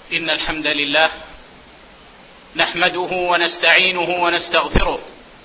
إن الحمد لله نحمده ونستعينه ونستغفره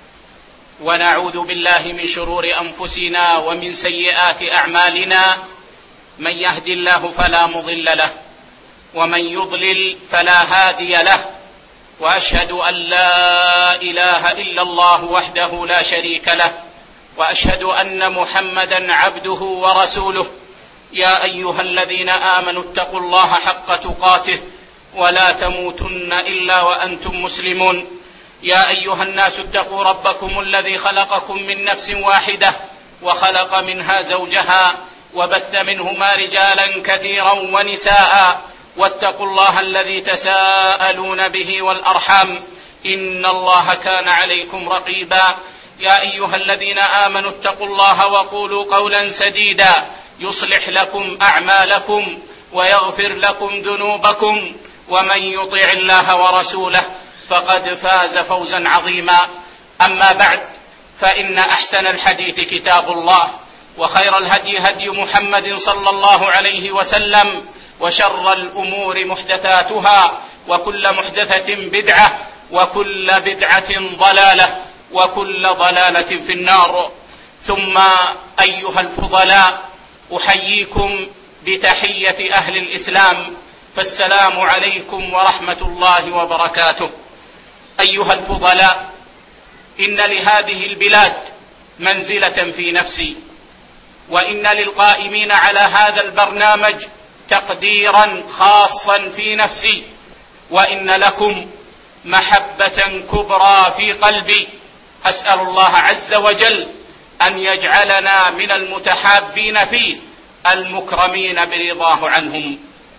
ونعوذ بالله من شرور أنفسنا ومن سيئات أعمالنا. من يهد الله فلا مضل له ومن يضلل فلا هادي له، وأشهد أن لا إله إلا الله وحده لا شريك له، وأشهد أن محمدا عبده ورسوله. يا أيها الذين آمنوا اتقوا الله حق تقاته ولا تموتن إلا وأنتم مسلمون. يا أيها الناس اتقوا ربكم الذي خلقكم من نفس واحدة وخلق منها زوجها وبث منهما رجالا كثيرا ونساء، واتقوا الله الذي تساءلون به والأرحام إن الله كان عليكم رقيبا. يا أيها الذين آمنوا اتقوا الله وقولوا قولا سديدا يصلح لكم أعمالكم ويغفر لكم ذنوبكم، ومن يطع الله ورسوله فقد فاز فوزا عظيما. أما بعد، فإن أحسن الحديث كتاب الله، وخير الهدي هدي محمد صلى الله عليه وسلم، وشر الأمور محدثاتها، وكل محدثة بدعة، وكل بدعة ضلالة، وكل ضلالة في النار. ثم أيها الفضلاء، أحييكم بتحية أهل الإسلام، فالسلام عليكم ورحمة الله وبركاته. أيها الفضلاء، إن لهذه البلاد منزلة في نفسي، وإن للقائمين على هذا البرنامج تقديرا خاصا في نفسي، وإن لكم محبة كبرى في قلبي. أسأل الله عز وجل أن يجعلنا من المتحابين فيه المكرمين برضاه عنهم.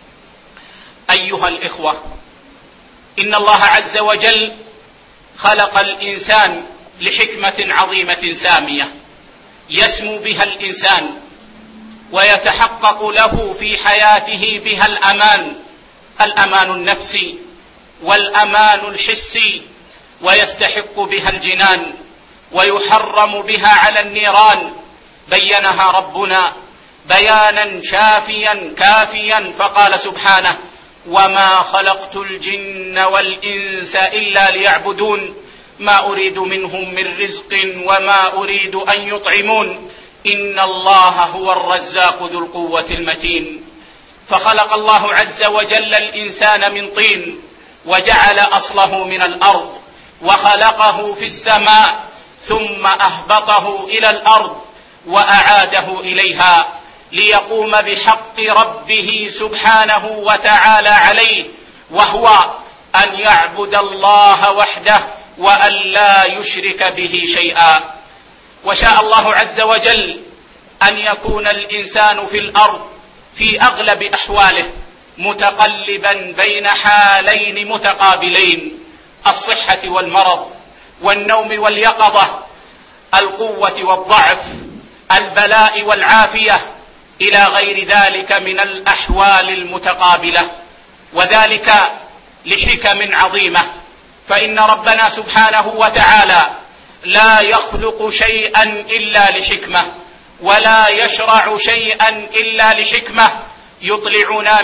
أيها الإخوة، إن الله عز وجل خلق الإنسان لحكمة عظيمة سامية يسمو بها الإنسان ويتحقق له في حياته بها الأمان النفسي والأمان الحسي، ويستحق بها الجنان ويحرم بها على النيران. بينها ربنا بيانا شافيا كافيا، فقال سبحانه: وما خلقت الجن والإنس إلا ليعبدون ما أريد منهم من رزق وما أريد أن يطعمون إن الله هو الرزاق ذو القوة المتين. فخلق الله عز وجل الإنسان من طين، وجعل أصله من الأرض، وخلقه في السماء، ثم أهبطه إلى الأرض وأعاده إليها ليقوم بحق ربه سبحانه وتعالى عليه، وهو أن يعبد الله وحده وأن لا يشرك به شيئا. وشاء الله عز وجل أن يكون الإنسان في الأرض في أغلب أحواله متقلبا بين حالين متقابلين: الصحة والمرض، والنوم واليقظة، القوة والضعف، البلاء والعافية، إلى غير ذلك من الأحوال المتقابلة، وذلك لحكم عظيمة. فإن ربنا سبحانه وتعالى لا يخلق شيئا إلا لحكمة، ولا يشرع شيئا إلا لحكمة. يطلعنا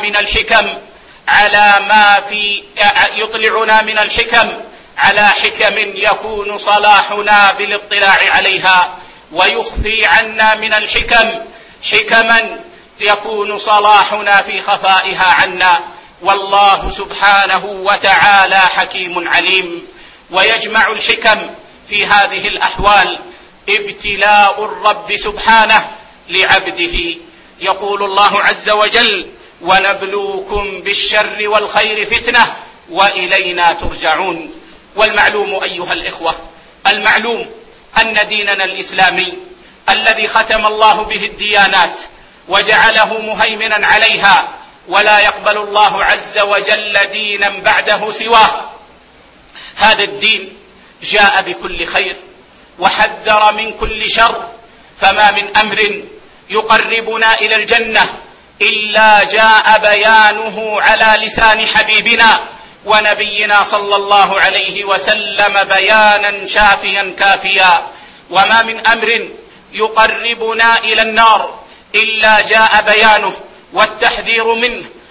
من الحكم على حكم يكون صلاحنا بالاطلاع عليها، ويخفي عنا من الحكم حكما يكون صلاحنا في خفائها عنا. والله سبحانه وتعالى حكيم عليم. ويجمع الحكم في هذه الأحوال ابتلاء الرب سبحانه لعبده. يقول الله عز وجل: ونبلوكم بالشر والخير فتنة وإلينا ترجعون. والمعلوم أيها الإخوة، المعلوم أن ديننا الإسلامي الذي ختم الله به الديانات وجعله مهيمنا عليها، ولا يقبل الله عز وجل دينا بعده سواه، هذا الدين جاء بكل خير وحذر من كل شر. فما من أمر يقربنا إلى الجنة إلا جاء بيانه على لسان حبيبنا ونبينا صلى الله عليه وسلم بيانا شافيا كافيا. وما من أمر يقربنا إلى النار إلا جاء بيانه والتحذير منه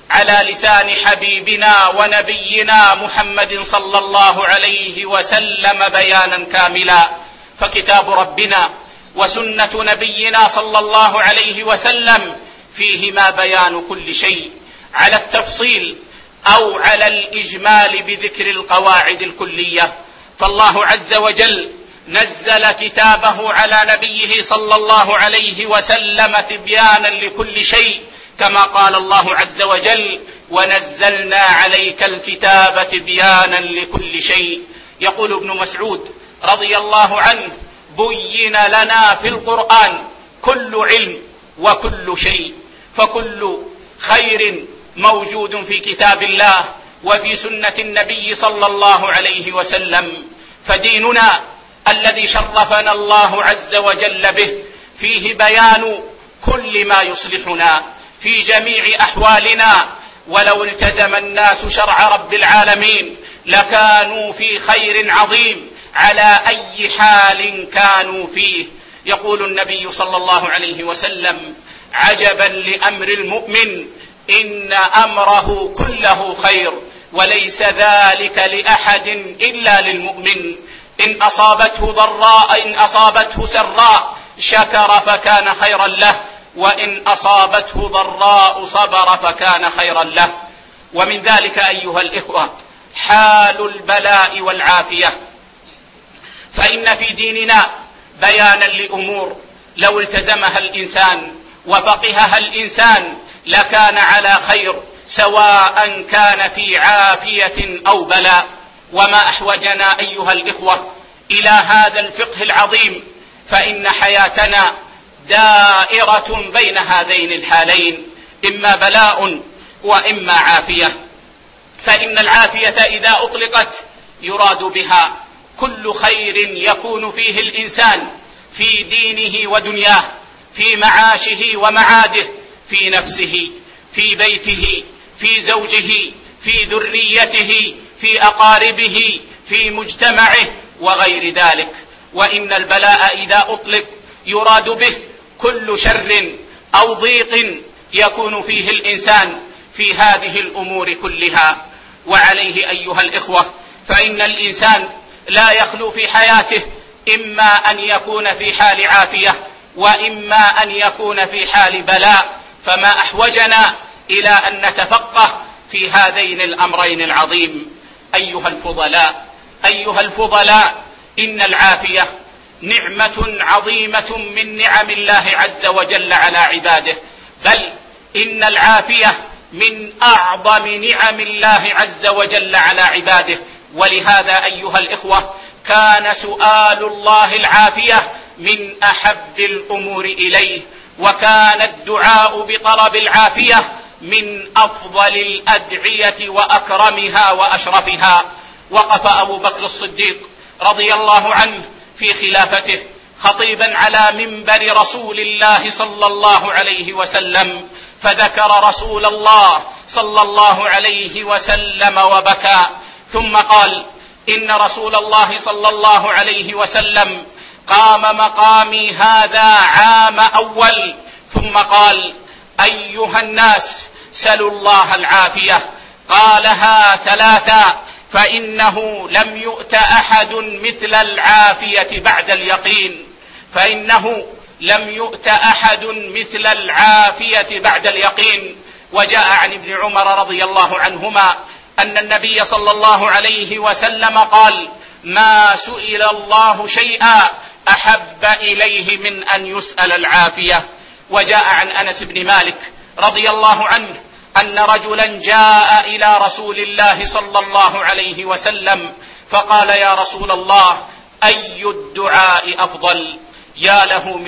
على لسان حبيبنا ونبينا محمد صلى الله عليه وسلم بيانا كاملا. فكتاب ربنا وسنة نبينا صلى الله عليه وسلم فيهما بيان كل شيء على التفصيل أو على الإجمال بذكر القواعد الكلية. فالله عز وجل نزل كتابه على نبيه صلى الله عليه وسلم تبيانا لكل شيء، كما قال الله عز وجل: ونزلنا عليك الكتاب تبيانا لكل شيء. يقول ابن مسعود رضي الله عنه: بين لنا في القرآن كل علم وكل شيء، فكل خير موجود في كتاب الله وفي سنة النبي صلى الله عليه وسلم. فديننا الذي شرفنا الله عز وجل به فيه بيان كل ما يصلحنا في جميع أحوالنا، ولو التزم الناس شرع رب العالمين لكانوا في خير عظيم على أي حال كانوا فيه. يقول النبي صلى الله عليه وسلم: عجبا لأمر المؤمن، إن أمره كله خير، وليس ذلك لأحد إلا للمؤمن. إن أصابته سراء شكر فكان خيرا له، وإن أصابته ضراء صبر فكان خيرا له. ومن ذلك أيها الإخوة حال البلاء والعافية، فإن في ديننا بيانا لأمور لو التزمها الإنسان وفقهها الإنسان لكان على خير، سواء كان في عافية أو بلاء. وما أحوجنا أيها الإخوة إلى هذا الفقه العظيم، فإن حياتنا دائرة بين هذين الحالين، إما بلاء وإما عافية. فإن العافية إذا أطلقت يراد بها كل خير يكون فيه الإنسان في دينه ودنياه، في معاشه ومعاده، في نفسه، في بيته، في زوجه، في ذريته، في أقاربه، في مجتمعه وغير ذلك. وإن البلاء إذا أطلق يراد به كل شر أو ضيق يكون فيه الإنسان في هذه الأمور كلها. وعليه أيها الإخوة فإن الإنسان لا يخلو في حياته إما أن يكون في حال عافية وإما أن يكون في حال بلاء. فما أحوجنا إلى أن نتفقه في هذين الأمرين العظيم. أيها الفضلاء، إن العافية نعمة عظيمة من نعم الله عز وجل على عباده، بل إن العافية من أعظم نعم الله عز وجل على عباده. ولهذا أيها الإخوة كان سؤال الله العافية من أحب الأمور إليه، وكان الدعاء بطلب العافية من أفضل الأدعية وأكرمها وأشرفها. وقف أبو بكر الصديق رضي الله عنه في خلافته خطيبا على منبر رسول الله صلى الله عليه وسلم، فذكر رسول الله صلى الله عليه وسلم وبكى، ثم قال: إن رسول الله صلى الله عليه وسلم قام مقامي هذا عام أول، ثم قال: أيها الناس سلوا الله العافية. قالها ثلاثا، فإنه لم يؤت أحد مثل العافية بعد اليقين، فإنه لم يؤت أحد مثل العافية بعد اليقين. وجاء عن ابن عمر رضي الله عنهما أن النبي صلى الله عليه وسلم قال: ما سئل الله شيئا أحب إليه من أن يسأل العافية. وجاء عن أنس بن مالك رضي الله عنه أن رجلا جاء إلى رسول الله صلى الله عليه وسلم فقال: يا رسول الله، أي الدعاء أفضل؟ يا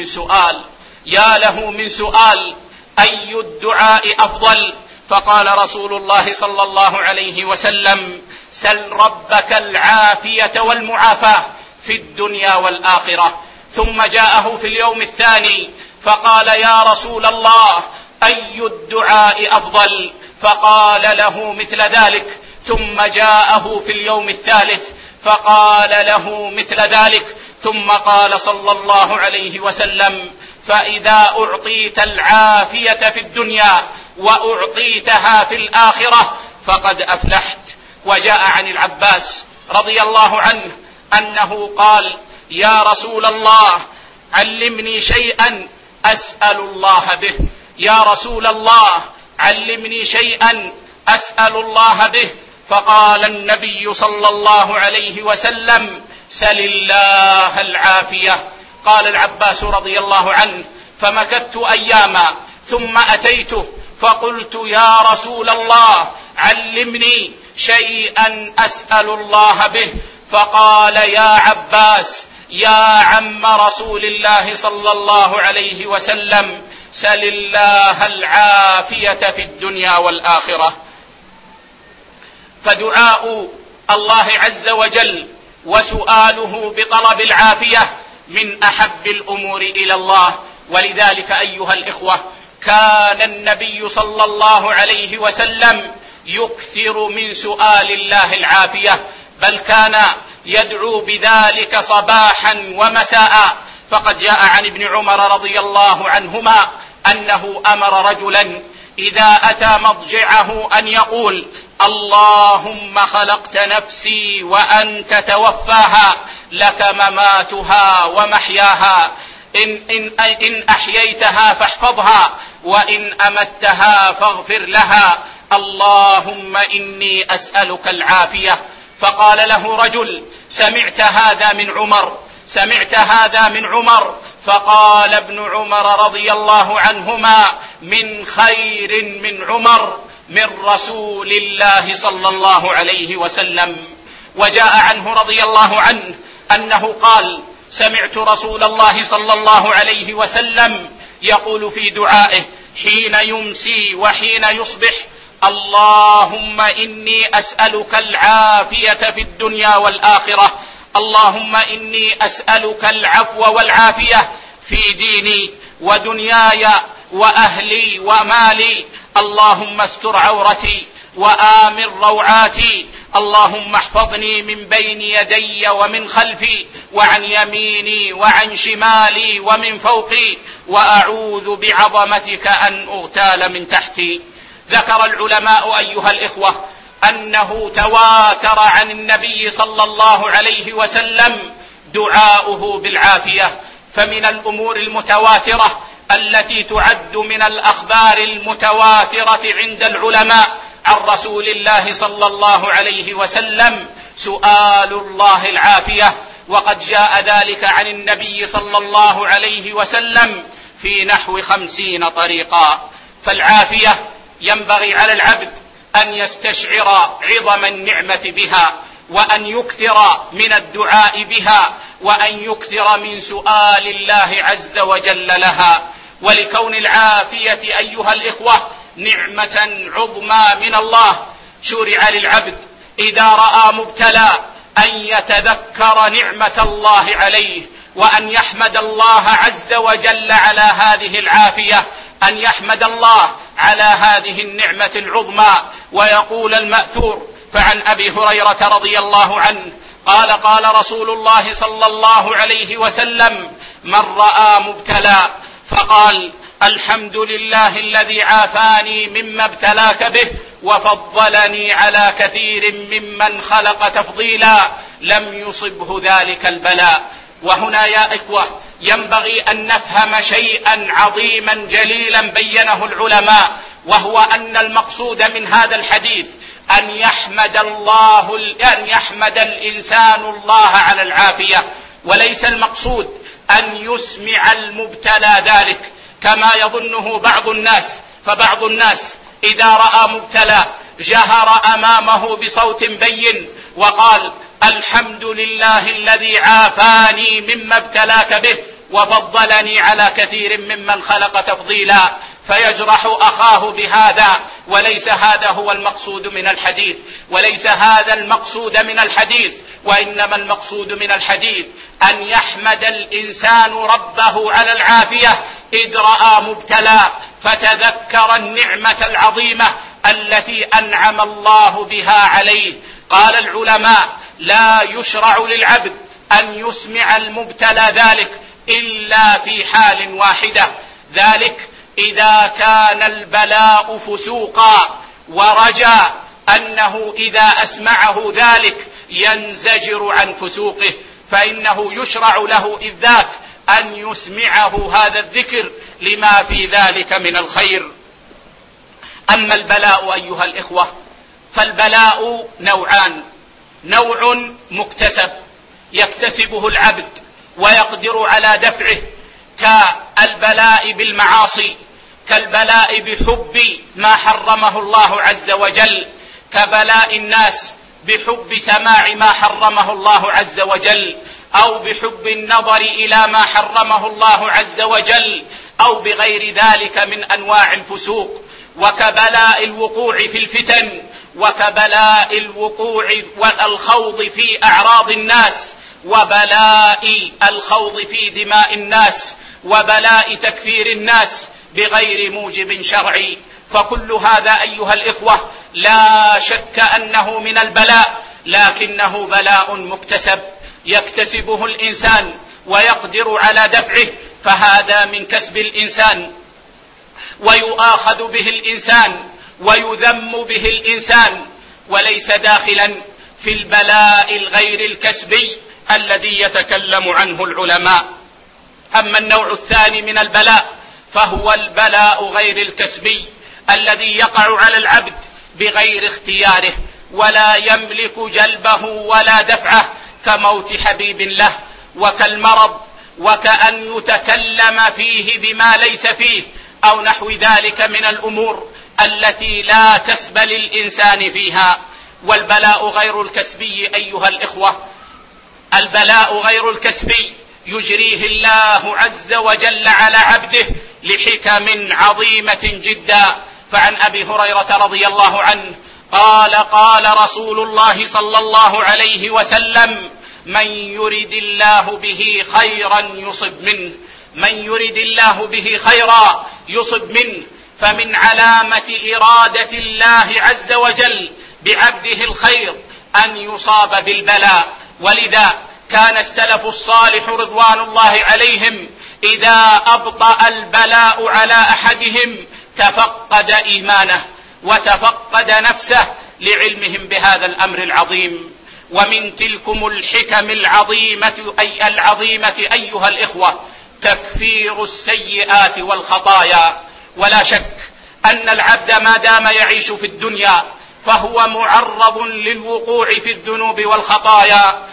له من سؤال، أي الدعاء أفضل؟ فقال رسول الله صلى الله عليه وسلم: سل ربك العافية والمعافاة في الدنيا والآخرة. ثم جاءه في اليوم الثاني فقال: يا رسول الله، أي الدعاء أفضل؟ فقال له مثل ذلك. ثم جاءه في اليوم الثالث فقال له مثل ذلك. ثم قال صلى الله عليه وسلم: فإذا أعطيت العافية في الدنيا وأعطيتها في الآخرة فقد أفلحت. وجاء عن العباس رضي الله عنه أنه قال: يا رسول الله علمني شيئا أسأل الله به، يا رسول الله علمني شيئا أسأل الله به. فقال النبي صلى الله عليه وسلم: سل الله العافية. قال العباس رضي الله عنه: فمكثت أياما ثم أتيته فقلت: يا رسول الله علمني شيئا أسأل الله به. فقال: يا عباس يا عم رسول الله صلى الله عليه وسلم، سل الله العافية في الدنيا والآخرة. فدعاء الله عز وجل وسؤاله بطلب العافية من أحب الأمور إلى الله. ولذلك أيها الإخوة كان النبي صلى الله عليه وسلم يكثر من سؤال الله العافية، بل كان يدعو بذلك صباحا ومساء. فقد جاء عن ابن عمر رضي الله عنهما أنه أمر رجلا إذا أتى مضجعه أن يقول: اللهم خلقت نفسي وأنت توفاها، لك مماتها ومحياها، إن أحييتها فاحفظها، وإن أمتها فاغفر لها، اللهم إني أسألك العافية. فقال له رجل: سمعت هذا من عمر؟ فقال ابن عمر رضي الله عنهما: من خير من عمر من رسول الله صلى الله عليه وسلم. وجاء عنه رضي الله عنه أنه قال: سمعت رسول الله صلى الله عليه وسلم يقول في دعائه حين يمسي وحين يصبح: اللهم إني أسألك العافية في الدنيا والآخرة، اللهم إني أسألك العفو والعافية في ديني ودنياي وأهلي ومالي، اللهم استر عورتي وآمن روعاتي، اللهم احفظني من بين يدي ومن خلفي وعن يميني وعن شمالي ومن فوقي، وأعوذ بعظمتك أن أغتال من تحتي. ذكر العلماء أيها الإخوة أنه تواتر عن النبي صلى الله عليه وسلم دعاؤه بالعافية. فمن الأمور المتواترة التي تعد من الأخبار المتواترة عند العلماء عن رسول الله صلى الله عليه وسلم سؤال الله العافية، وقد جاء ذلك عن النبي صلى الله عليه وسلم في نحو 50 طريقا. فالعافية ينبغي على العبد أن يستشعر عظم النعمة بها، وأن يكثر من الدعاء بها، وأن يكثر من سؤال الله عز وجل لها. ولكون العافية أيها الإخوة نعمة عظمى من الله، شرع للعبد إذا رأى مبتلى أن يتذكر نعمة الله عليه، وأن يحمد الله عز وجل على هذه العافية، أن يحمد الله على هذه النعمة العظمى. ويقول المأثور فعن أبي هريرة رضي الله عنه قال: قال رسول الله صلى الله عليه وسلم: من رأى مبتلى فقال: الحمد لله الذي عافاني مما ابتلاك به وفضلني على كثير ممن خلق تفضيلا، لم يصبه ذلك البلاء. وهنا يا إخوة ينبغي أن نفهم شيئا عظيما جليلا بينه العلماء، وهو أن المقصود من هذا الحديث أن يحمد الإنسان الله على العافية، وليس المقصود أن يسمع المبتلى ذلك كما يظنه بعض الناس. فبعض الناس إذا رأى مبتلى جهر أمامه بصوت بين وقال: الحمد لله الذي عافاني مما ابتلاك به وفضلني على كثير ممن خلق تفضيلا، فيجرح أخاه بهذا. وليس هذا هو المقصود من الحديث، وليس هذا المقصود من الحديث، وإنما المقصود من الحديث أن يحمد الإنسان ربه على العافية إذ رأى مبتلى، فتذكر النعمة العظيمة التي أنعم الله بها عليه. قال العلماء: لا يشرع للعبد أن يسمع المبتلى ذلك إلا في حال واحدة، ذلك إذا كان البلاء فسوقا ورجى أنه إذا أسمعه ذلك ينزجر عن فسوقه، فإنه يشرع له إذ ذاك أن يسمعه هذا الذكر لما في ذلك من الخير. أما البلاء أيها الإخوة فالبلاء نوعان: نوع مكتسب يكتسبه العبد ويقدر على دفعه كالبلاء بالمعاصي، كالبلاء بحب ما حرمه الله عز وجل، كبلاء الناس بحب سماع ما حرمه الله عز وجل، أو بحب النظر إلى ما حرمه الله عز وجل، أو بغير ذلك من أنواع الفسوق، وكبلاء الوقوع في الفتن، وكبلاء الوقوع والخوض في أعراض الناس، وبلاء الخوض في دماء الناس، وبلاء تكفير الناس بغير موجب شرعي. فكل هذا أيها الإخوة لا شك أنه من البلاء، لكنه بلاء مكتسب يكتسبه الإنسان ويقدر على دفعه، فهذا من كسب الإنسان ويؤاخذ به الإنسان ويذم به الإنسان، وليس داخلا في البلاء الغير الكسبي الذي يتكلم عنه العلماء. أما النوع الثاني من البلاء فهو البلاء غير الكسبي الذي يقع على العبد بغير اختياره ولا يملك جلبه ولا دفعه، كموت حبيب له، وكالمرض، وكأن يتكلم فيه بما ليس فيه، أو نحو ذلك من الأمور التي لا كسب للإنسان فيها. والبلاء غير الكسبي أيها الإخوة، البلاء غير الكسبي يجريه الله عز وجل على عبده لحكم عظيمة جدا. فعن أبي هريرة رضي الله عنه قال: قال رسول الله صلى الله عليه وسلم: من يرد الله به خيرا يصب منه، من يرد الله به خيرا يصب منه. فمن علامة إرادة الله عز وجل بعبده الخير أن يصاب بالبلاء. ولذا كان السلف الصالح رضوان الله عليهم إذا أبطأ البلاء على أحدهم تفقد إيمانه وتفقد نفسه لعلمهم بهذا الأمر العظيم. ومن تلكم الحكم العظيمة أيها الإخوة تكفير السيئات والخطايا. ولا شك أن العبد ما دام يعيش في الدنيا فهو معرض للوقوع في الذنوب والخطايا،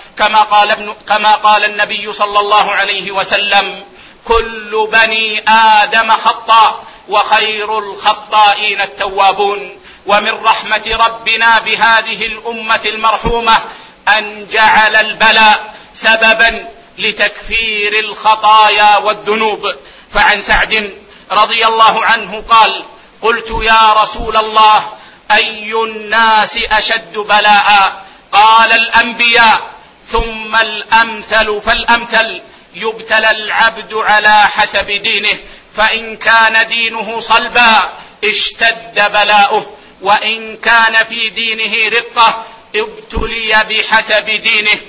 كما قال النبي صلى الله عليه وسلم: كل بني آدم خطاء وخير الخطائين التوابون. ومن رحمة ربنا بهذه الأمة المرحومة أن جعل البلاء سببا لتكفير الخطايا والذنوب. فعن سعد رضي الله عنه قال: قلت يا رسول الله أي الناس أشد بلاء؟ قال: الأنبياء، ثم الأمثل فالأمثل، يبتلى العبد على حسب دينه، فإن كان دينه صلبا اشتد بلاؤه، وإن كان في دينه رقة ابتلي بحسب دينه.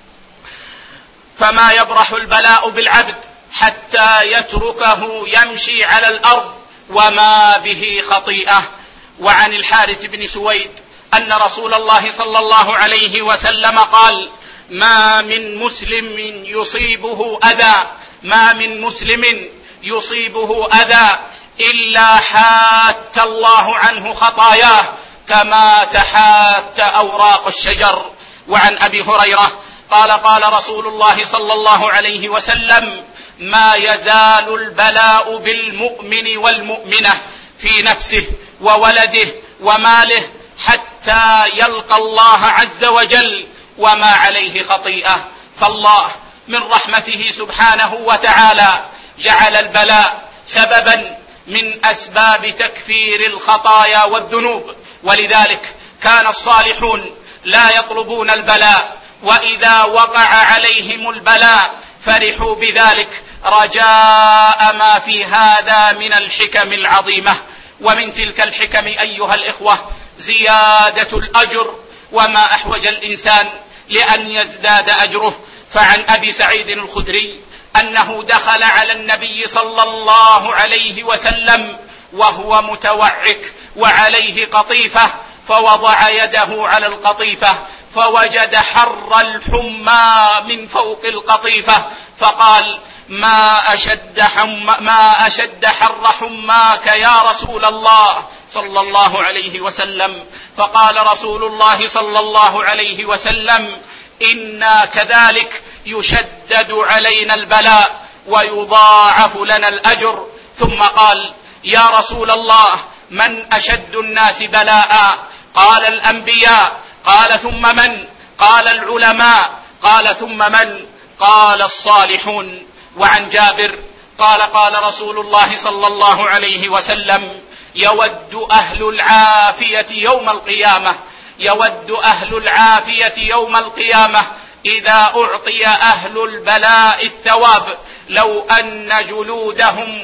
فما يبرح البلاء بالعبد حتى يتركه يمشي على الأرض وما به خطيئة. وعن الحارث بن سويد أن رسول الله صلى الله عليه وسلم قال: ما من مسلم يصيبه أذى إلا حات الله عنه خطاياه كما تحات أوراق الشجر. وعن أبي هريرة قال: قال رسول الله صلى الله عليه وسلم: ما يزال البلاء بالمؤمن والمؤمنة في نفسه وولده وماله حتى يلقى الله عز وجل وما عليه خطيئة. فالله من رحمته سبحانه وتعالى جعل البلاء سببا من أسباب تكفير الخطايا والذنوب. ولذلك كان الصالحون لا يطلبون البلاء، وإذا وقع عليهم البلاء فرحوا بذلك رجاء ما في هذا من الحكم العظيمة. ومن تلك الحكم أيها الإخوة زيادة الأجر، وما أحوج الإنسان لأن يزداد أجره. فعن أبي سعيد الخدري أنه دخل على النبي صلى الله عليه وسلم وهو متوعك وعليه قطيفة، فوضع يده على القطيفة فوجد حر الحمى من فوق القطيفة، فقال: ما أشد حر حماك يا رسول الله صلى الله عليه وسلم. فقال رسول الله صلى الله عليه وسلم: إنا كذلك يشدد علينا البلاء ويضاعف لنا الأجر. ثم قال: يا رسول الله، من أشد الناس بلاء؟ قال: الأنبياء. قال: ثم من؟ قال: العلماء. قال: ثم من؟ قال: الصالحون. وعن جابر قال: قال رسول الله صلى الله عليه وسلم: يود أهل العافية يوم القيامة إذا أعطي أهل البلاء الثواب لو أن جلودهم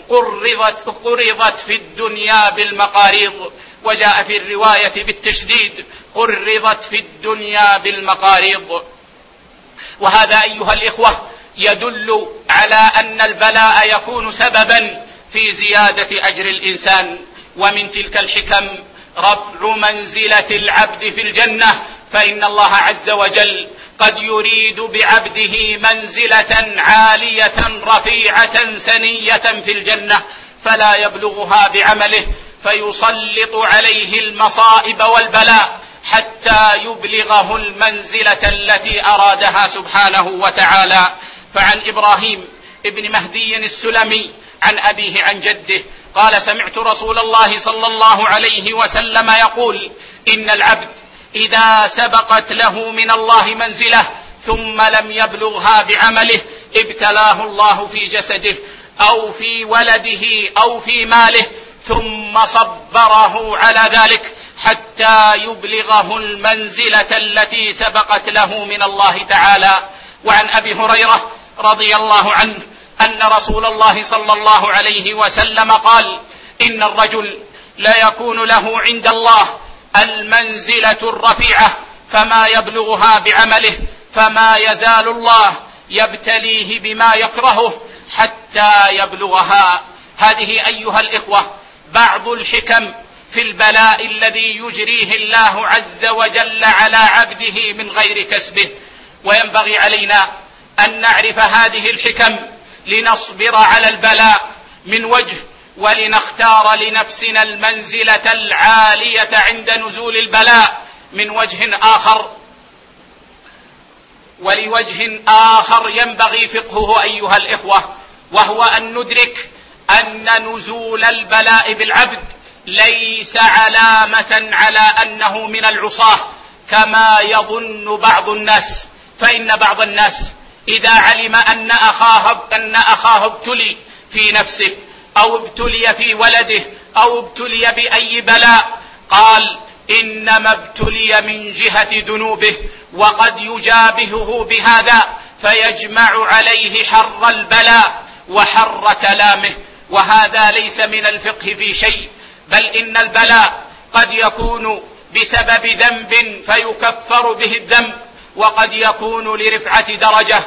قرضت في الدنيا بالمقاريض. وجاء في الرواية بالتشديد: قرضت في الدنيا بالمقاريض. وهذا أيها الإخوة يدل على أن البلاء يكون سببا في زيادة أجر الإنسان. ومن تلك الحكم رفع منزلة العبد في الجنة، فإن الله عز وجل قد يريد بعبده منزلة عالية رفيعة سنية في الجنة فلا يبلغها بعمله، فيسلط عليه المصائب والبلاء حتى يبلغه المنزلة التي أرادها سبحانه وتعالى. فعن إبراهيم ابن مهدي السلمي عن أبيه عن جده قال: سمعت رسول الله صلى الله عليه وسلم يقول: إن العبد إذا سبقت له من الله منزلة ثم لم يبلغها بعمله ابتلاه الله في جسده أو في ولده أو في ماله ثم صبره على ذلك حتى يبلغه المنزلة التي سبقت له من الله تعالى. وعن أبي هريرة رضي الله عنه أن رسول الله صلى الله عليه وسلم قال: إن الرجل لا يكون له عند الله المنزلة الرفيعة فما يبلغها بعمله، فما يزال الله يبتليه بما يكرهه حتى يبلغها. هذه أيها الإخوة بعض الحكم في البلاء الذي يجريه الله عز وجل على عبده من غير كسبه. وينبغي علينا أن نعرف هذه الحكم لنصبر على البلاء من وجه، ولنختار لنفسنا المنزلة العالية عند نزول البلاء من وجه آخر. ولوجه آخر ينبغي فقهه أيها الإخوة، وهو أن ندرك أن نزول البلاء بالعبد ليس علامة على أنه من العصاة كما يظن بعض الناس. فإن بعض الناس إذا علم أن أخاه ابتلي في نفسه أو ابتلي في ولده أو ابتلي بأي بلاء قال: إنما ابتلي من جهة ذنوبه، وقد يجابهه بهذا فيجمع عليه حر البلاء وحر كلامه. وهذا ليس من الفقه في شيء، بل إن البلاء قد يكون بسبب ذنب فيكفر به الذنب، وقد يكون لرفعة درجة،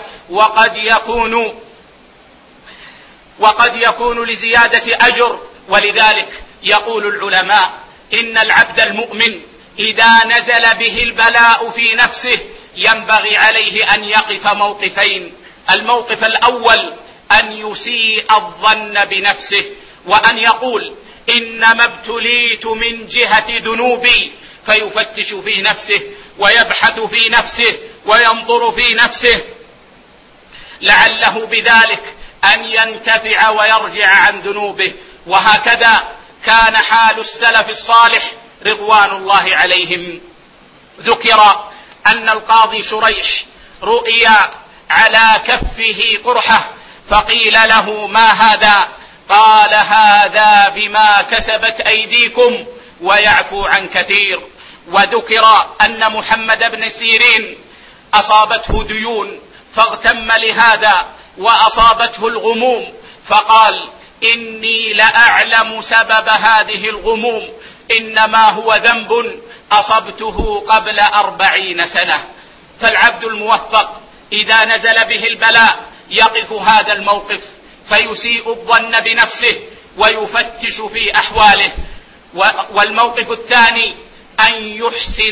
وقد يكون لزيادة أجر. ولذلك يقول العلماء: إن العبد المؤمن إذا نزل به البلاء في نفسه ينبغي عليه أن يقف موقفين. الموقف الأول أن يسيء الظن بنفسه، وأن يقول: إنما ابتليت من جهة ذنوبي، فيفتش في نفسه ويبحث في نفسه وينظر في نفسه لعله بذلك أن ينتفع ويرجع عن ذنوبه. وهكذا كان حال السلف الصالح رضوان الله عليهم. ذكر أن القاضي شريح رؤي على كفه قرحة، فقيل له: ما هذا؟ قال: هذا بما كسبت أيديكم ويعفو عن كثير. وذكر أن محمد بن سيرين أصابته ديون فاغتم لهذا وأصابته الغموم، فقال: إني لأعلم سبب هذه الغموم، إنما هو ذنب أصبته قبل 40 سنة. فالعبد الموفق إذا نزل به البلاء يقف هذا الموقف فيسيء الظن بنفسه ويفتش في أحواله. والموقف الثاني أن يحسن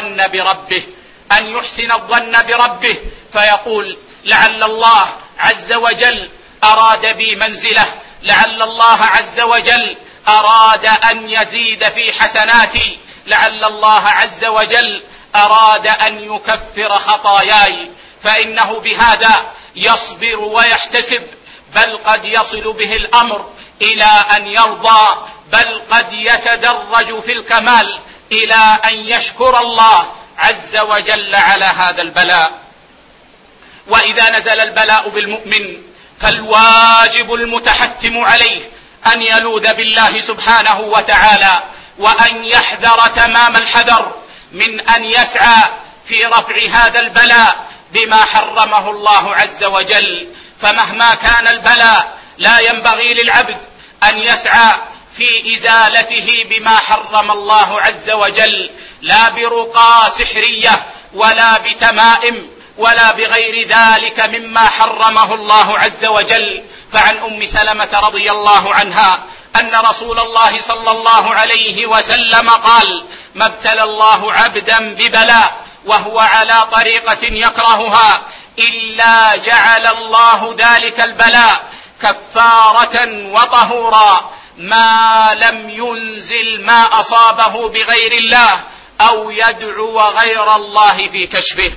الظن بربه فيقول لعل الله عز وجل أراد بي منزلة، لعل الله عز وجل أراد أن يزيد في حسناتي، لعل الله عز وجل أراد أن يكفر خطاياي، فإنه بهذا يصبر ويحتسب، بل قد يصل به الأمر إلى أن يرضى، بل قد يتدرج في الكمال إلى أن يشكر الله عز وجل على هذا البلاء. وإذا نزل البلاء بالمؤمن فالواجب المتحتم عليه أن يلوذ بالله سبحانه وتعالى، وأن يحذر تمام الحذر من أن يسعى في رفع هذا البلاء بما حرمه الله عز وجل. فمهما كان البلاء لا ينبغي للعبد أن يسعى في إزالته بما حرم الله عز وجل، لا برقى سحرية ولا بتمائم ولا بغير ذلك مما حرمه الله عز وجل. فعن أم سلمة رضي الله عنها أن رسول الله صلى الله عليه وسلم قال: ما ابتلى الله عبدا ببلاء وهو على طريقة يكرهها إلا جعل الله ذلك البلاء كفارة وطهورا ما لم ينزل ما أصابه بغير الله أو يدعو غير الله في كشفه.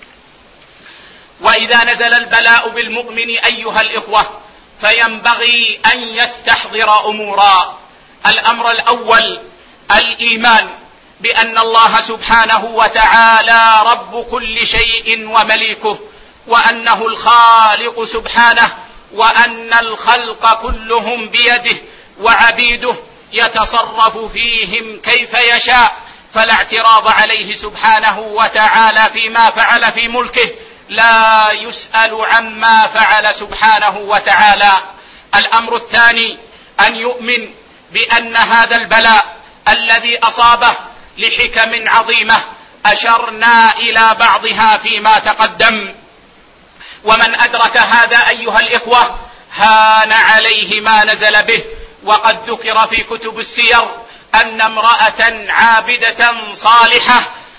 وإذا نزل البلاء بالمؤمن أيها الإخوة فينبغي أن يستحضر أمورا. الأمر الأول الإيمان بأن الله سبحانه وتعالى رب كل شيء ومليكه، وأنه الخالق سبحانه، وأن الخلق كلهم بيده وعبيده يتصرف فيهم كيف يشاء، فلا اعتراض عليه سبحانه وتعالى فيما فعل في ملكه، لا يسأل عما فعل سبحانه وتعالى. الأمر الثاني أن يؤمن بأن هذا البلاء الذي أصابه لحكم عظيمة أشرنا إلى بعضها فيما تقدم، ومن أدرك هذا أيها الإخوة هان عليه ما نزل به. وقد ذكر في كتب السير أن امرأة عابدة صالحة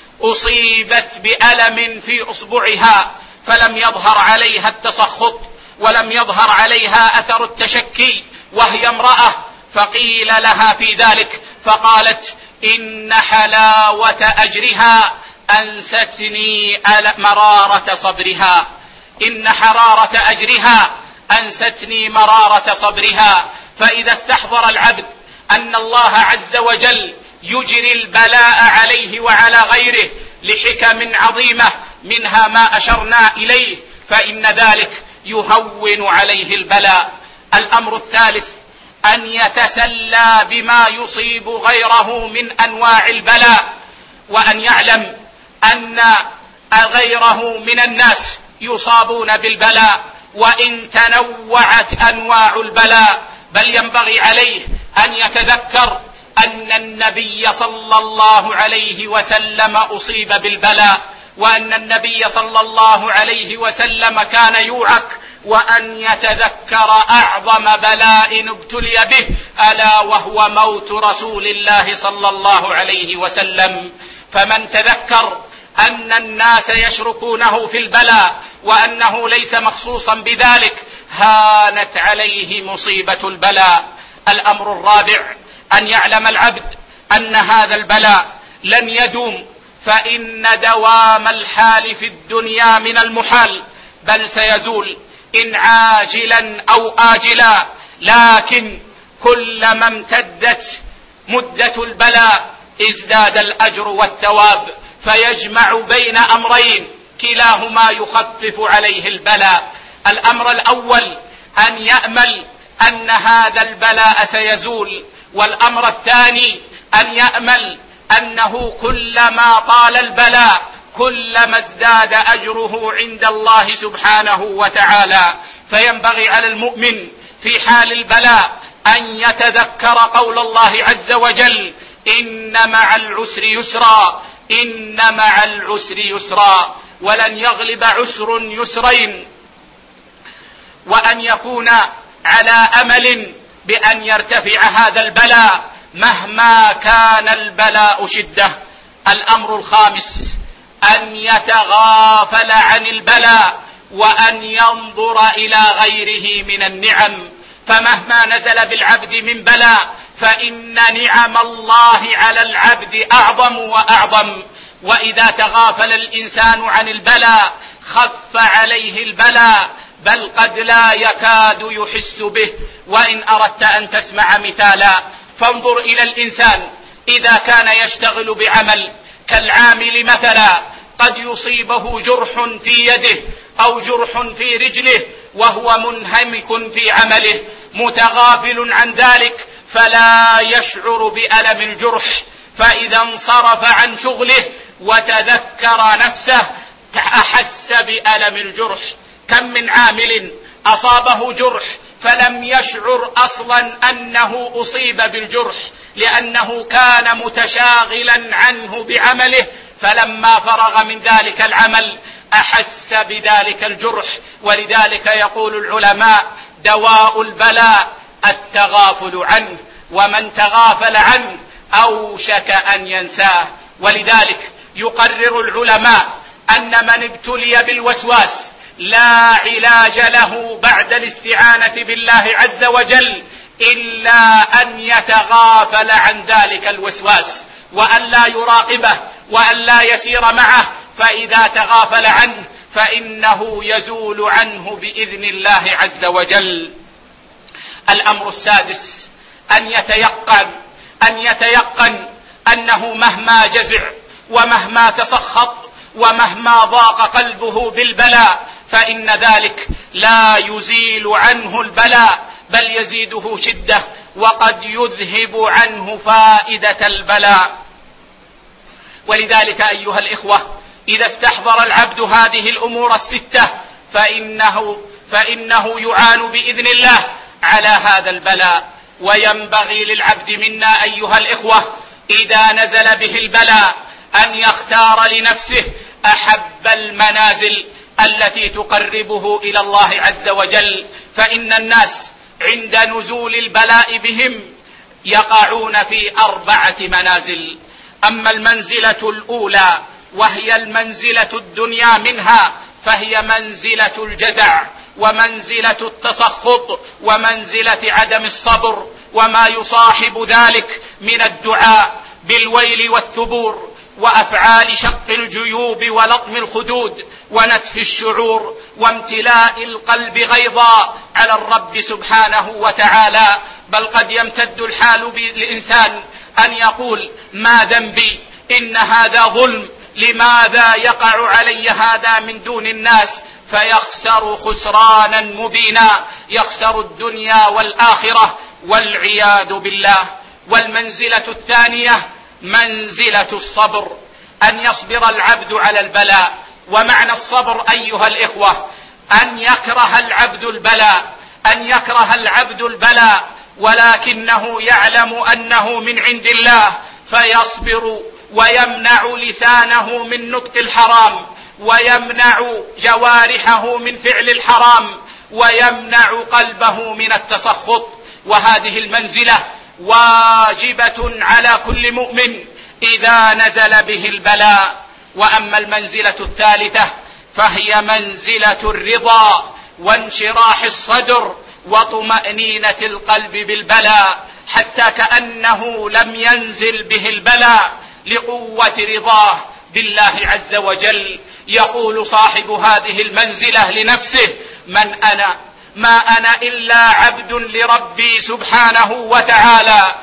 أصيبت بألم في أصبعها فلم يظهر عليها التسخط ولم يظهر عليها أثر التشكي وهي امرأة، فقيل لها في ذلك فقالت: إن حلاوة أجرها أنستني مرارة صبرها، إن حرارة أجرها أنستني مرارة صبرها. فإذا استحضر العبد أن الله عز وجل يجري البلاء عليه وعلى غيره لحكم عظيمة منها ما أشرنا إليه، فإن ذلك يهون عليه البلاء. الأمر الثالث أن يتسلى بما يصيب غيره من أنواع البلاء، وأن يعلم أن غيره من الناس يصابون بالبلاء وإن تنوعت أنواع البلاء، بل ينبغي عليه أن يتذكر أن النبي صلى الله عليه وسلم أصيب بالبلاء، وأن النبي صلى الله عليه وسلم كان يوعك، وأن يتذكر أعظم بلاء ابتلي به ألا وهو موت رسول الله صلى الله عليه وسلم. فمن تذكر أن الناس يشركونه في البلاء وأنه ليس مخصوصا بذلك هانت عليه مصيبة البلاء. الأمر الرابع أن يعلم العبد أن هذا البلاء لن يدوم، فإن دوام الحال في الدنيا من المحال، بل سيزول إن عاجلا أو آجلا، لكن كلما امتدت مدة البلاء ازداد الأجر والثواب، فيجمع بين أمرين كلاهما يخفف عليه البلاء. الأمر الأول أن يأمل أن هذا البلاء سيزول، والأمر الثاني أن يأمل أنه كلما طال البلاء كلما ازداد أجره عند الله سبحانه وتعالى. فينبغي على المؤمن في حال البلاء أن يتذكر قول الله عز وجل: إن مع العسر يسرا، إن مع العسر يسرا، ولن يغلب عسر يسرين. وأن يكون على أمل بأن يرتفع هذا البلاء مهما كان البلاء شدة. الأمر الخامس أن يتغافل عن البلاء وأن ينظر إلى غيره من النعم، فمهما نزل بالعبد من بلاء فإن نعم الله على العبد أعظم وأعظم. وإذا تغافل الإنسان عن البلاء خف عليه البلاء، بل قد لا يكاد يحس به. وإن أردت أن تسمع مثالا فانظر إلى الإنسان إذا كان يشتغل بعمل كالعامل مثلا، قد يصيبه جرح في يده أو جرح في رجله وهو منهمك في عمله متغافل عن ذلك فلا يشعر بألم الجرح، فإذا انصرف عن شغله وتذكر نفسه أحس بألم الجرح. كم من عامل أصابه جرح فلم يشعر أصلا أنه أصيب بالجرح لأنه كان متشاغلا عنه بعمله، فلما فرغ من ذلك العمل أحس بذلك الجرح. ولذلك يقول العلماء دواء البلاء التغافل عنه، ومن تغافل عنه أوشك أن ينساه. ولذلك يقرر العلماء أن من ابتلي بالوسواس لا علاج له بعد الاستعانة بالله عز وجل إلا أن يتغافل عن ذلك الوسواس وأن لا يراقبه وأن لا يسير معه، فإذا تغافل عنه فإنه يزول عنه بإذن الله عز وجل. الأمر السادس أن يتيقن أنه مهما جزع ومهما تسخط ومهما ضاق قلبه بالبلاء فإن ذلك لا يزيل عنه البلاء بل يزيده شدة، وقد يذهب عنه فائدة البلاء. ولذلك أيها الإخوة إذا استحضر العبد هذه الأمور الستة فإنه يعان بإذن الله على هذا البلاء. وينبغي للعبد منا أيها الإخوة إذا نزل به البلاء أن يختار لنفسه أحب المنازل التي تقربه إلى الله عز وجل، فإن الناس عند نزول البلاء بهم يقعون في 4 منازل. أما المنزلة الأولى وهي المنزلة الدنيا منها فهي منزلة الجزع ومنزلة التسخط ومنزلة عدم الصبر، وما يصاحب ذلك من الدعاء بالويل والثبور وأفعال شق الجيوب ولطم الخدود ونتف الشعور وامتلاء القلب غيظا على الرب سبحانه وتعالى. بل قد يمتد الحال بالإنسان أن يقول ما ذنبي، إن هذا ظلم، لماذا يقع علي هذا من دون الناس، فيخسر خسرانا مبينا، يخسر الدنيا والآخرة والعياذ بالله. والمنزلة الثانية منزلة الصبر، أن يصبر العبد على البلاء. ومعنى الصبر أيها الإخوة أن يكره العبد البلاء ولكنه يعلم أنه من عند الله فيصبر ويمنع لسانه من نطق الحرام ويمنع جوارحه من فعل الحرام ويمنع قلبه من التسخط. وهذه المنزلة واجبة على كل مؤمن إذا نزل به البلاء. وأما المنزلة الثالثة فهي منزلة الرضا وانشراح الصدر وطمأنينة القلب بالبلاء حتى كأنه لم ينزل به البلاء لقوة رضاه بالله عز وجل. يقول صاحب هذه المنزلة لنفسه من أنا؟ ما أنا إلا عبد لربي سبحانه وتعالى،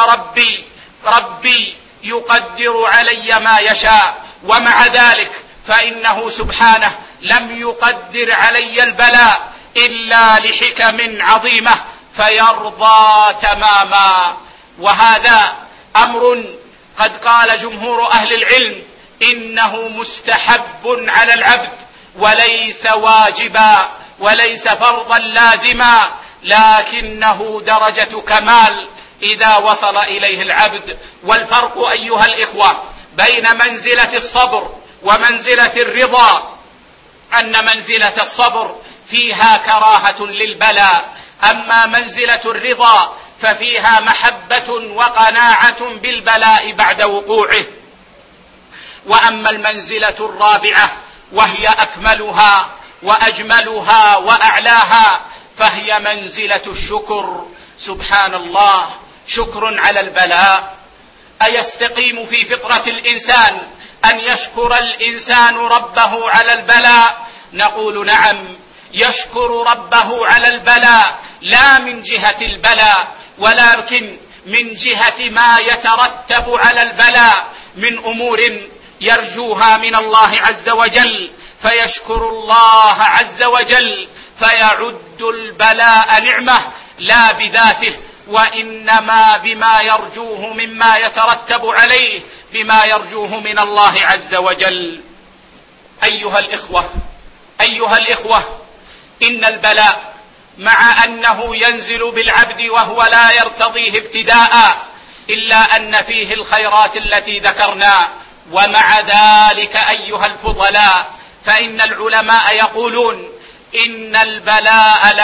وربي يقدر علي ما يشاء، ومع ذلك فإنه سبحانه لم يقدر علي البلاء إلا لحكم عظيمة فيرضى تماما. وهذا أمر قد قال جمهور أهل العلم إنه مستحب على العبد وليس واجبا وليس فرضا لازما، لكنه درجة كمال إذا وصل إليه العبد. والفرق أيها الإخوة بين منزلة الصبر ومنزلة الرضا أن منزلة الصبر فيها كراهة للبلاء. أما منزلة الرضا ففيها محبة وقناعة بالبلاء بعد وقوعه. وأما المنزلة الرابعة وهي أكملها وأجملها وأعلاها فهي منزلة الشكر. سبحان الله، شكر على البلاء. أيستقيم في فطرة الإنسان أن يشكر الإنسان ربه على البلاء؟ نقول نعم، يشكر ربه على البلاء لا من جهة البلاء، ولكن من جهة ما يترتب على البلاء من أمور يرجوها من الله عز وجل، فيشكر الله عز وجل فيعد البلاء نعمة لا بذاته، وإنما بما يرجوه مما يترتب عليه، بما يرجوه من الله عز وجل. أيها الإخوة، إن البلاء مع أنه ينزل بالعبد وهو لا يرتضيه ابتداء، إلا أن فيه الخيرات التي ذكرنا. ومع ذلك أيها الفضلاء، فإن العلماء يقولون إن البلاء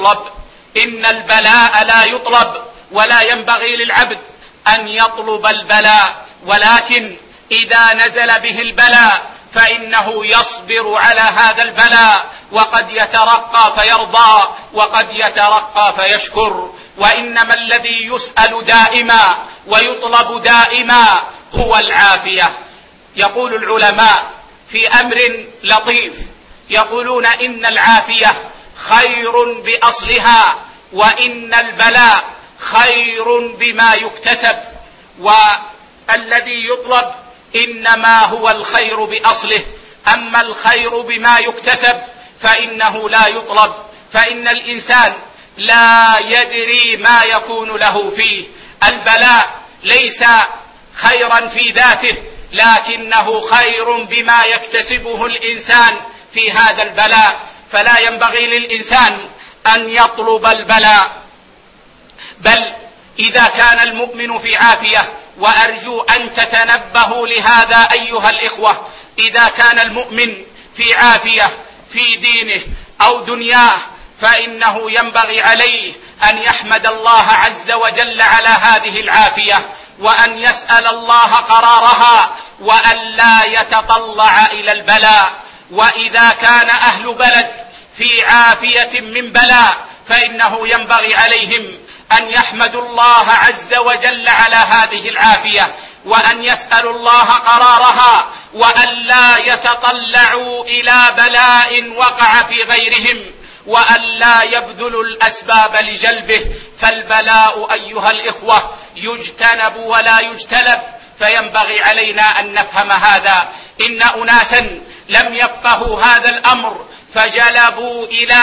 لا يطلب، ولا ينبغي للعبد أن يطلب البلاء، ولكن إذا نزل به البلاء فإنه يصبر على هذا البلاء، وقد يترقى فيرضى وقد يترقى فيشكر. وإنما الذي يسأل دائما ويطلب دائما هو العافية. يقول العلماء في أمر لطيف، يقولون إن العافية خير بأصلها، وإن البلاء خير بما يكتسب. والذي يطلب إنما هو الخير بأصله، أما الخير بما يكتسب فإنه لا يطلب، فإن الإنسان لا يدري ما يكون له فيه. البلاء ليس خيرا في ذاته، لكنه خير بما يكتسبه الإنسان في هذا البلاء، فلا ينبغي للإنسان أن يطلب البلاء. بل إذا كان المؤمن في عافية، وأرجو أن تتنبهوا لهذا أيها الإخوة، إذا كان المؤمن في عافية في دينه أو دنياه فإنه ينبغي عليه أن يحمد الله عز وجل على هذه العافية، وأن يسأل الله قرارها، وأن لا يتطلع إلى البلاء. وإذا كان أهل بلد في عافية من بلاء فإنه ينبغي عليهم أن يحمدوا الله عز وجل على هذه العافية، وأن يسألوا الله قرارها، وأن لا يتطلعوا إلى بلاء وقع في غيرهم، وأن لا يبذلوا الأسباب لجلبه. فالبلاء أيها الإخوة يجتنب ولا يجتلب، فينبغي علينا أن نفهم هذا. إن أناسا لم يفقهوا هذا الأمر فجلبوا إلى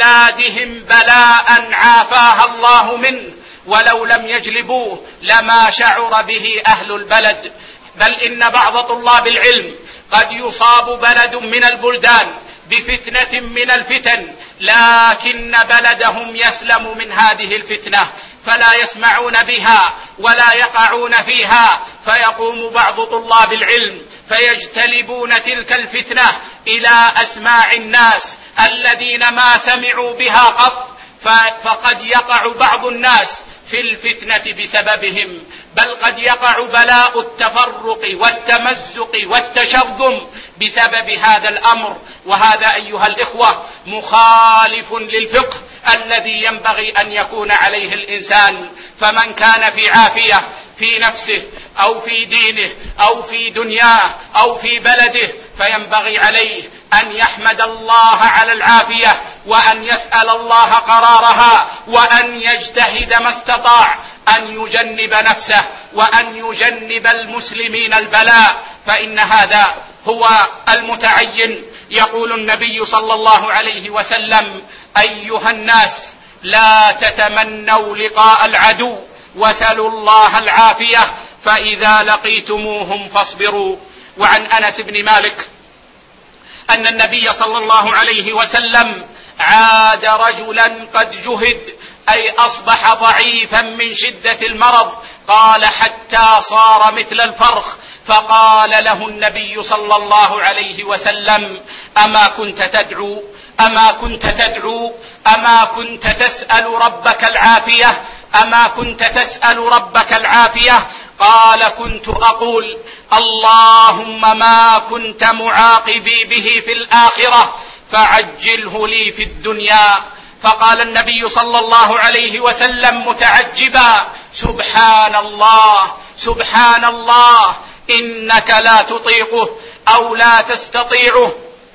بلادهم بلاء عافاها الله منه، ولو لم يجلبوه لما شعر به أهل البلد. بل إن بعض طلاب العلم قد يصاب بلد من البلدان بفتنة من الفتن، لكن بلدهم يسلم من هذه الفتنة، فلا يسمعون بها ولا يقعون فيها، فيقوم بعض طلاب العلم فيجتلبون تلك الفتنة إلى أسماع الناس الذين ما سمعوا بها قط، فقد يقع بعض الناس في الفتنة بسببهم، بل قد يقع بلاء التفرق والتمزق والتشرذم بسبب هذا الأمر. وهذا أيها الإخوة مخالف للفقه الذي ينبغي أن يكون عليه الإنسان. فمن كان في عافية في نفسه أو في دينه أو في دنياه أو في بلده فينبغي عليه أن يحمد الله على العافية، وأن يسأل الله قرارها، وأن يجتهد ما استطاع أن يجنب نفسه وأن يجنب المسلمين البلاء، فإن هذا هو المتعين. يقول النبي صلى الله عليه وسلم: أيها الناس لا تتمنوا لقاء العدو وسلوا الله العافية، فإذا لقيتموهم فاصبروا. وعن أنس بن مالك أن النبي صلى الله عليه وسلم عاد رجلا قد جهد، أي أصبح ضعيفا من شدة المرض، قال حتى صار مثل الفرخ، فقال له النبي صلى الله عليه وسلم: أما كنت تدعو أما كنت تدعو؟ أما كنت تسأل ربك العافية؟ أما كنت تسأل ربك العافية؟ قال: كنت أقول: اللهم ما كنت معاقبي به في الآخرة فعجله لي في الدنيا. فقال النبي صلى الله عليه وسلم متعجبا: سبحان الله، سبحان الله، إنك لا تطيقه أو لا تستطيعه.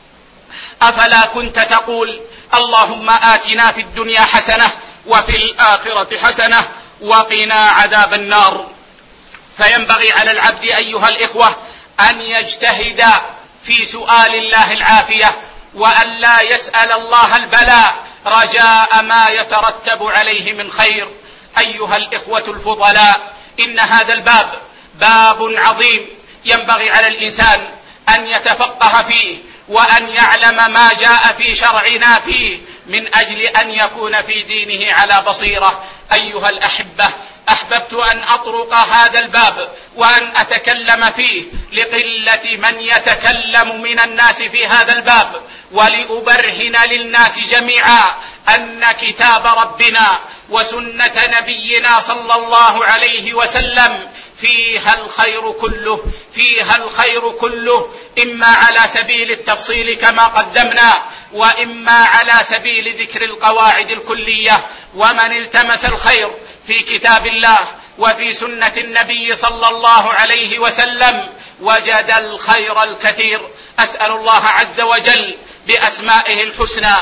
أفلا كنت تقول: اللهم آتنا في الدنيا حسنة وفي الآخرة حسنة وقنا عذاب النار. فينبغي على العبد أيها الإخوة أن يجتهد في سؤال الله العافية، وأن لا يسأل الله البلاء رجاء ما يترتب عليه من خير. أيها الإخوة الفضلاء، إن هذا الباب باب عظيم، ينبغي على الإنسان أن يتفقه فيه وأن يعلم ما جاء في شرعنا فيه من أجل أن يكون في دينه على بصيرة. أيها الأحبة، أحببت أن أطرق هذا الباب وأن أتكلم فيه لقلة من يتكلم من الناس في هذا الباب، ولأبرهن للناس جميعا أن كتاب ربنا وسنة نبينا صلى الله عليه وسلم فيها الخير كله، فيها الخير كله، إما على سبيل التفصيل كما قدمنا، وإما على سبيل ذكر القواعد الكلية. ومن التمس الخير في كتاب الله وفي سنة النبي صلى الله عليه وسلم وجد الخير الكثير. أسأل الله عز وجل بأسمائه الحسنى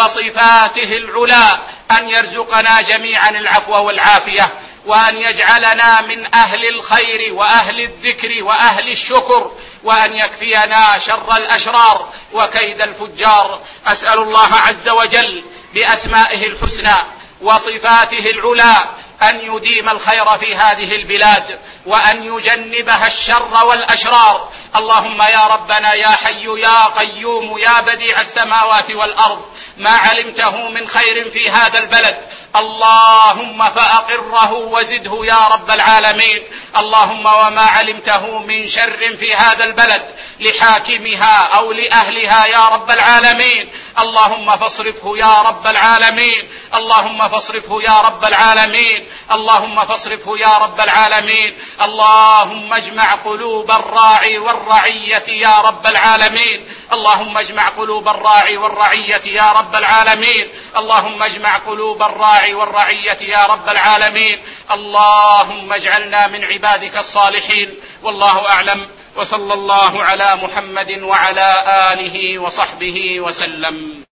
وصفاته العلى أن يرزقنا جميعا العفو والعافية، وأن يجعلنا من أهل الخير وأهل الذكر وأهل الشكر، وأن يكفينا شر الأشرار وكيد الفجار. أسأل الله عز وجل بأسمائه الحسنى وصفاته العلى أن يديم الخير في هذه البلاد، وأن يجنبها الشر والأشرار. اللهم يا ربنا يا حي يا قيوم يا بديع السماوات والأرض، ما علمته من خير في هذا البلد اللهم فأقره وزده يا رب العالمين. اللهم وما علمته من شر في هذا البلد لحاكمها أو لأهلها يا رب العالمين اللهم فاصرفه يا رب العالمين، اللهم فاصرفه يا رب العالمين، اللهم فاصرفه يا رب العالمين. اللهم اجمع قلوب الراعي والرعية يا رب العالمين، اللهم اجمع قلوب الراعي والرعية يا رب العالمين، اللهم اجمع قلوب الراعي والرعية يا رب العالمين. اللهم اجعلنا من عبادك الصالحين. والله أعلم، وصلى الله على محمد وعلى آله وصحبه وسلم.